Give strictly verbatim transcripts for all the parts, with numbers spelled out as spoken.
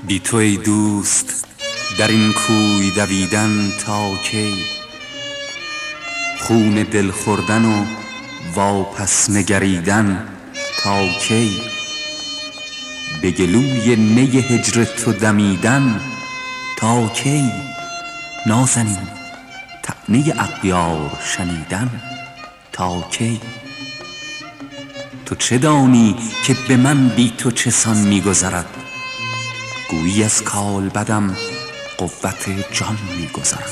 بی تو ای دوست در این کوی دویدن تا کی؟ خون دل خوردن و واپس نگریدن تا کی؟ به گلوی نی هجر تو دمیدن تا کی؟ نازنین طعنه اغیار شنیدن تا کی؟ تو چه دانی که به من بی تو چه سان می‌گذرد؟ گویی از کالبدم قوت جان می‌گذرد.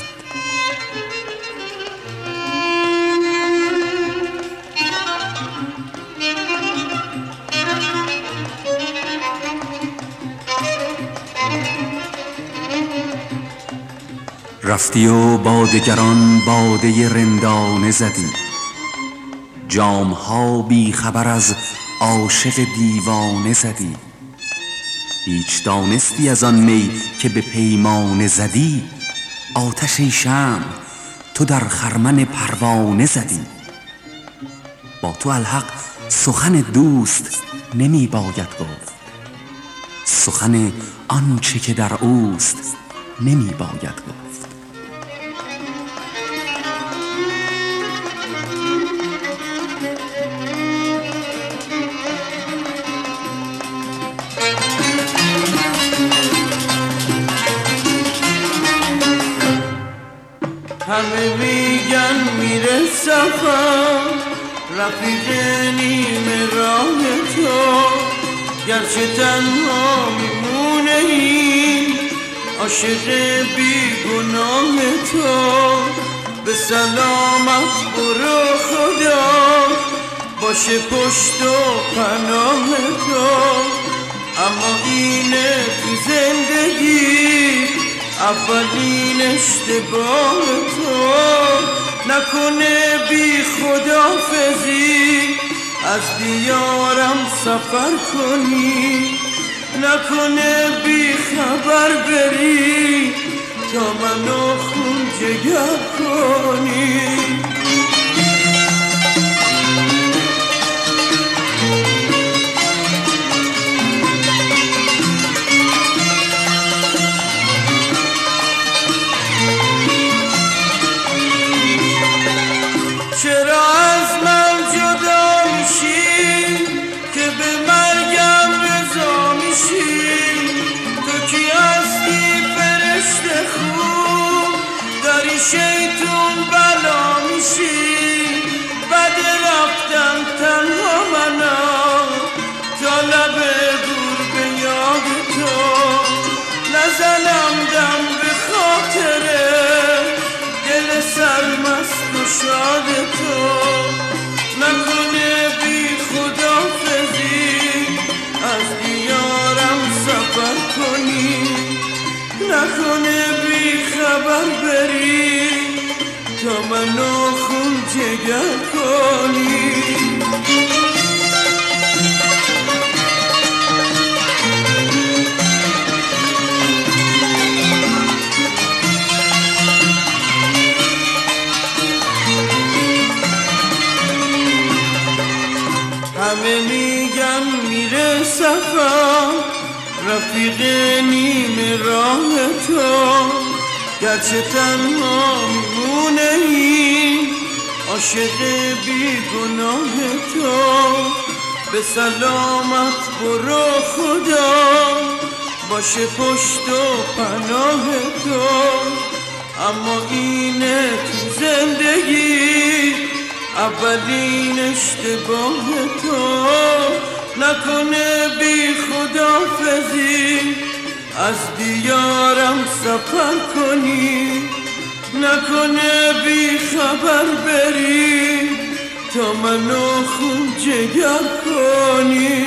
رفتی و با دگران باده رندانه زدی، جام‌ها بی خبر از عاشق دیوانه زدی. هیچ دانستی از آن می که به پیمانه زدی؟ آتش ای شمع تو در خرمن پروانه زدی. با تو الحق سخن دوست نمی باید گفت، سخن آنچه که در اوست نمی باید گفت. همه میگن میره سفر، رفیق نیمه راه تو، گرچه تنها میمونه این عاشق بیگناه تو. به سلامت برو خدا باشه پشت و پناه تو. اما اینه تو زندگی اولین اشتباه تو، نکنه بی خداحافظی از دیارم سفر کنی، نکنه بی خبر بری تا منو خون جگر کنی. چرا از من جدا میشی که به مرگم رضا میشی؟ تو کی هستی فرشته خوب، داری شیطون بلا میشی. بد رفتن تنها منم تا لب دور به یاد تو، نزنم دم به خاطره دل سرمست و شاد تو. نکنه بی خداحافظی از دیارم سفر کنی، نکنه بی خبر بری تا منو خون جگر کنی. همه میگن میره سفر، رفیق نیمه راه تو، گرچه تنها میمونه این عاشق بیگناه تو. به سلامت برو خدا باشه پشت و پناه تو. اما اینه تو زندگی اولین اشتباه تو، نکنه بی خداحافظی از دیارم سفر کنی، نکنه بی خبر بری تا منو خون جگر کنی.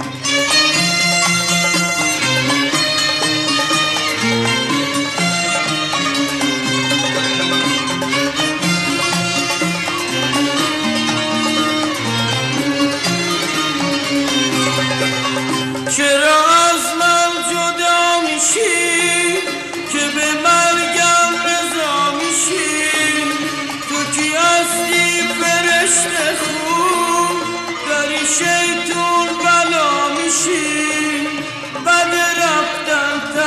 چرا از من جدا میشی که به مرگم رضا میشی؟ تو کی هستی فرشته خوب، داری شیطون بلا میشی. بد رفتن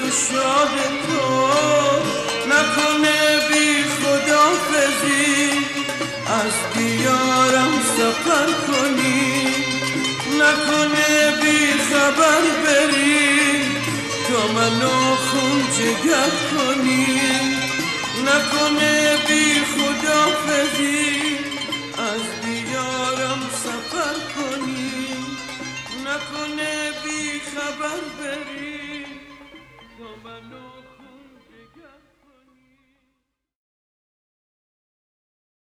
گشاد تو نکنه بی خدافزی از دیارم سفر کنی، نکنه بی خبر بری تو منو خون جگر کنی، نکنه بی خدافزی از دیارم سفر کنی، نکنه بی خبر بری تو منو خون جگر